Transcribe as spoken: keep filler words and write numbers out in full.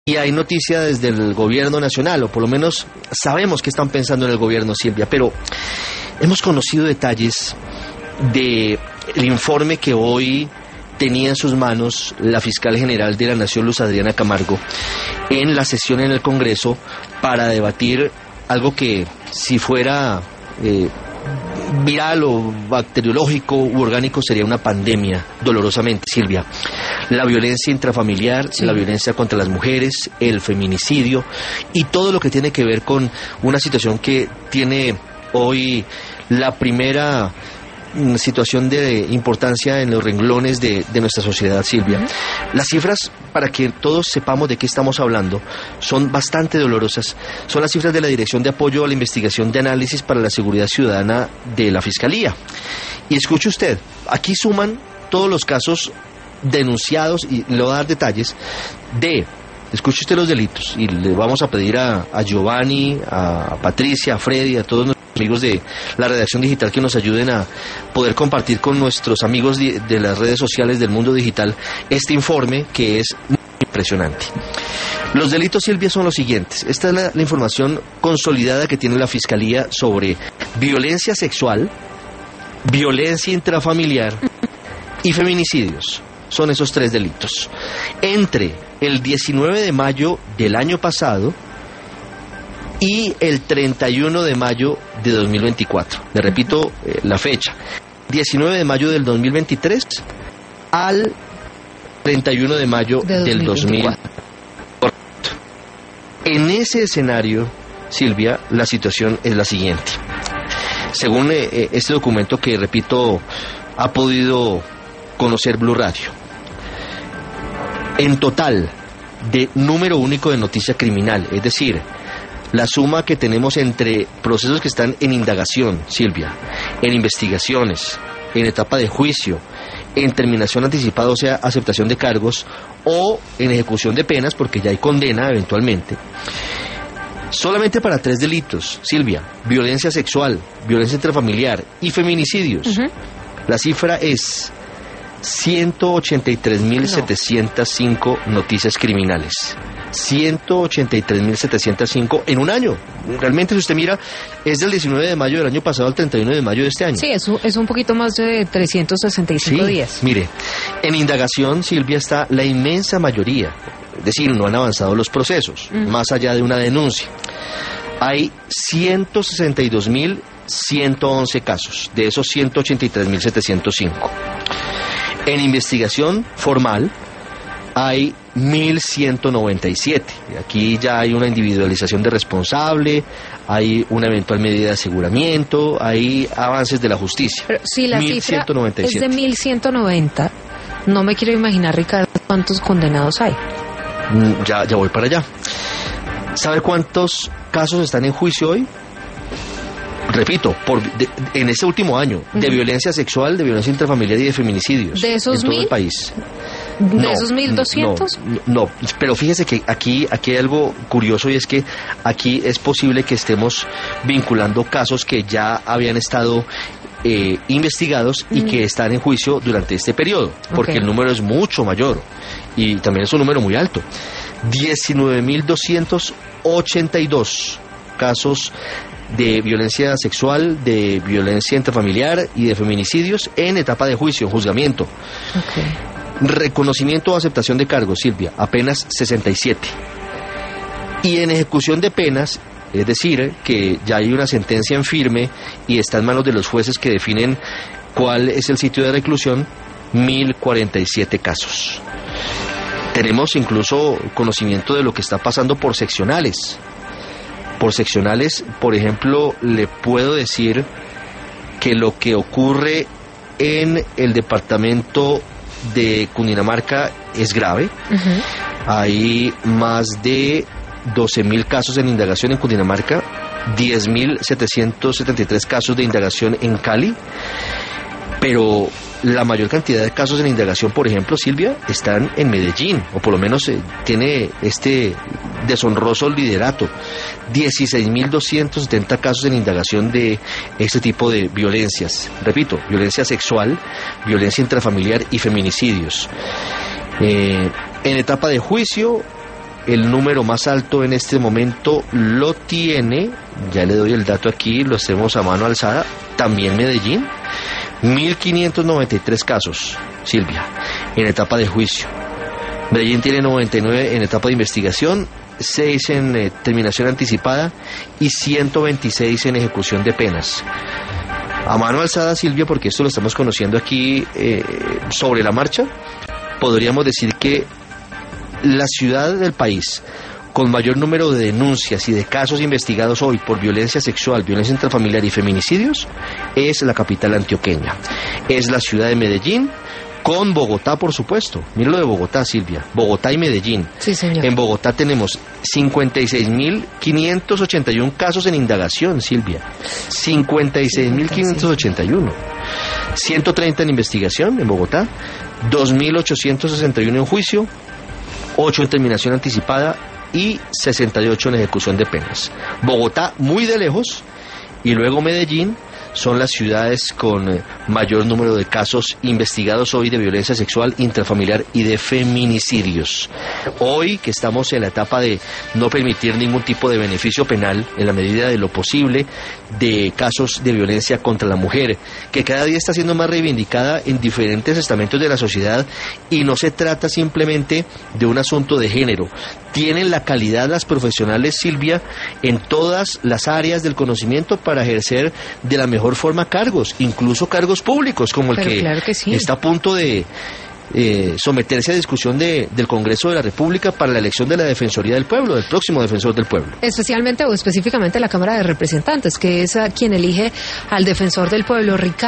Y hay noticia desde el gobierno nacional, o por lo menos sabemos que están pensando en el gobierno, Silvia, pero hemos conocido detalles del informe que hoy tenía en sus manos la fiscal general de la Nación, Luz Adriana Camargo, en la sesión en el Congreso para debatir algo que, si fuera eh, viral o bacteriológico u orgánico, sería una pandemia, dolorosamente, Silvia. La violencia intrafamiliar, sí. La violencia contra las mujeres, el feminicidio y todo lo que tiene que ver con una situación que tiene hoy la primera situación de importancia en los renglones de, de nuestra sociedad, Silvia. Uh-huh. Las cifras, para que todos sepamos de qué estamos hablando, son bastante dolorosas. Son las cifras de la Dirección de Apoyo a la Investigación de Análisis para la Seguridad Ciudadana de la Fiscalía. Y escuche usted, aquí suman todos los casos denunciados, y le voy a dar detalles de, escuche usted los delitos, y le vamos a pedir a, a Giovanni, a Patricia, a Freddy, a todos nuestros amigos de la redacción digital que nos ayuden a poder compartir con nuestros amigos de, de las redes sociales del mundo digital este informe que es impresionante. Los delitos, Silvia, son los siguientes. Esta es la, la información consolidada que tiene la Fiscalía sobre violencia sexual, violencia intrafamiliar y feminicidios. Son esos tres delitos. Entre el diecinueve de mayo del año pasado y el treinta y uno de mayo de dos mil veinticuatro. Le repito eh, la fecha. diecinueve de mayo del dos mil veintitrés al treinta y uno de mayo de del dos mil veinticuatro. En ese escenario, Silvia, la situación es la siguiente. Según eh, este documento que, repito, ha podido conocer Blue Radio, en total de número único de noticia criminal, es decir, la suma que tenemos entre procesos que están en indagación, Silvia, en investigaciones, en etapa de juicio, en terminación anticipada, o sea, aceptación de cargos, o en ejecución de penas, porque ya hay condena eventualmente, solamente para tres delitos, Silvia: violencia sexual, violencia intrafamiliar y feminicidios. Uh-huh. La cifra es ciento ochenta y tres mil setecientos cinco no. noticias criminales. ciento ochenta y tres mil setecientos cinco en un año. Realmente, si usted mira, es del diecinueve de mayo del año pasado al treinta y uno de mayo de este año. Sí, es un, es un poquito más de trescientos sesenta y cinco sí, días. Mire, en indagación, Silvia, está la inmensa mayoría. Es decir, no han avanzado los procesos, uh-huh. más allá de una denuncia. Hay ciento sesenta y dos mil ciento once casos, de esos ciento ochenta y tres mil setecientos cinco. En investigación formal hay mil ciento noventa y siete. Aquí ya hay una individualización de responsable, hay una eventual medida de aseguramiento, hay avances de la justicia. Pero si la cifra es de mil ciento noventa, no me quiero imaginar, Ricardo, cuántos condenados hay. Ya, ya voy para allá. ¿Sabe cuántos casos están en juicio hoy? Repito, por, de, en este último año, de uh-huh. violencia sexual, de violencia intrafamiliar y de feminicidios. ¿De esos en todo mil? el país. ¿De no, esos mil doscientos? No, no, pero fíjese que aquí, aquí hay algo curioso, y es que aquí es posible que estemos vinculando casos que ya habían estado eh, investigados y uh-huh. que están en juicio durante este periodo, porque okay. el número es mucho mayor y también es un número muy alto. diecinueve mil doscientos ochenta y dos casos de violencia sexual, de violencia intrafamiliar y de feminicidios en etapa de juicio, en juzgamiento. Okay. Reconocimiento o aceptación de cargos, Silvia, apenas sesenta y siete. Y en ejecución de penas, es decir, que ya hay una sentencia en firme y está en manos de los jueces que definen cuál es el sitio de reclusión, mil cuarenta y siete casos. Tenemos incluso conocimiento de lo que está pasando por seccionales. Por seccionales, por ejemplo, le puedo decir que lo que ocurre en el departamento de Cundinamarca es grave. Uh-huh. Hay más de doce mil casos en indagación en Cundinamarca, diez mil setecientos setenta y tres casos de indagación en Cali, pero la mayor cantidad de casos en indagación, por ejemplo, Silvia, están en Medellín, o por lo menos eh, tiene este deshonroso liderato. dieciséis mil doscientos setenta casos en indagación de este tipo de violencias. Repito, violencia sexual, violencia intrafamiliar y feminicidios. Eh, en etapa de juicio, el número más alto en este momento lo tiene, ya le doy el dato aquí, lo hacemos a mano alzada, también Medellín, mil quinientos noventa y tres casos, Silvia, en etapa de juicio. Medellín tiene noventa y nueve en etapa de investigación, seis en eh, terminación anticipada y ciento veintiséis en ejecución de penas. A mano alzada, Silvia, porque esto lo estamos conociendo aquí eh, sobre la marcha, podríamos decir que la ciudad del país con mayor número de denuncias y de casos investigados hoy por violencia sexual, violencia intrafamiliar y feminicidios es la capital antioqueña. Es la ciudad de Medellín, con Bogotá, por supuesto. Mira lo de Bogotá, Silvia. Bogotá y Medellín. Sí, señor. En Bogotá tenemos cincuenta y seis mil quinientos ochenta y uno casos en indagación, Silvia. cincuenta y seis mil quinientos ochenta y uno. ciento treinta en investigación en Bogotá, dos mil ochocientos sesenta y uno en juicio, ocho en terminación anticipada y sesenta y ocho en ejecución de penas. Bogotá muy de lejos y luego Medellín son las ciudades con eh, mayor número de casos investigados hoy de violencia sexual, intrafamiliar y de feminicidios. Hoy que estamos en la etapa de no permitir ningún tipo de beneficio penal en la medida de lo posible de casos de violencia contra la mujer, que cada día está siendo más reivindicada en diferentes estamentos de la sociedad y no se trata simplemente de un asunto de género. Tienen la calidad las profesionales, Silvia, en todas las áreas del conocimiento para ejercer de la mejor forma cargos, incluso cargos públicos, como el Pero que, claro que sí. está a punto de eh, someterse a discusión de, del Congreso de la República para la elección de la Defensoría del Pueblo, del próximo Defensor del Pueblo. Especialmente o específicamente la Cámara de Representantes, que es a quien elige al Defensor del Pueblo. Ricardo.